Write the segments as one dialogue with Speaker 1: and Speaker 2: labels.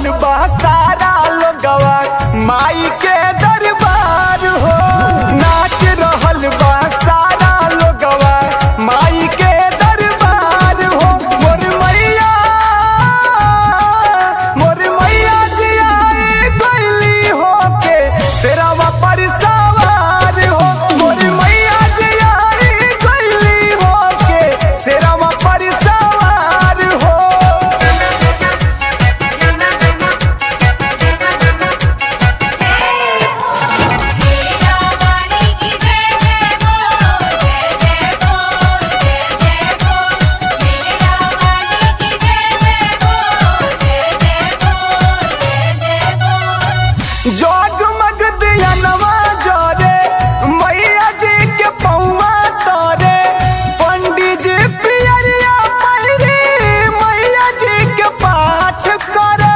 Speaker 1: रहल बा सारा लोगवा माई के दरबार हो। नाच रहल बा सारा लोगवा माई के दरबार हो। मोर मैया जी आई गइली हो के शेरावा पर सवार हो। मोर मैया जी आई गइली हो के शेरावा पर सवार हो। जगमग दियनवा जरे मैया जी के पौआ तरे। पंडित जी पियरिया पहिरी मैया जी के पाठ करे।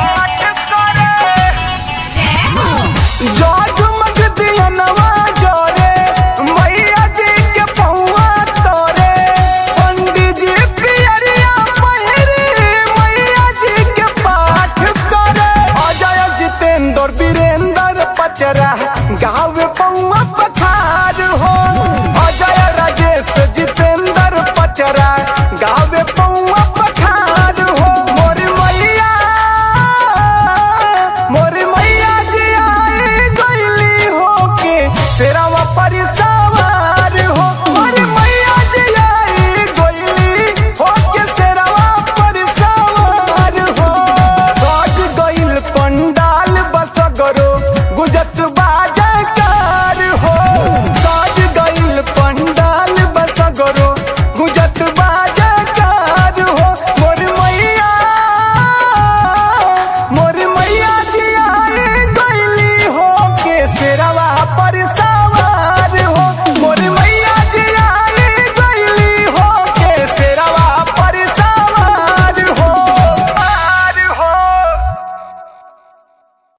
Speaker 1: जगमग दियनवा जरे मैया जी के पौआ तरे। पंडित जी पियरिया पहिरी मैया जी के पाठ करे। अजय जितेंद्र वीरेंद्र पचरा गाँव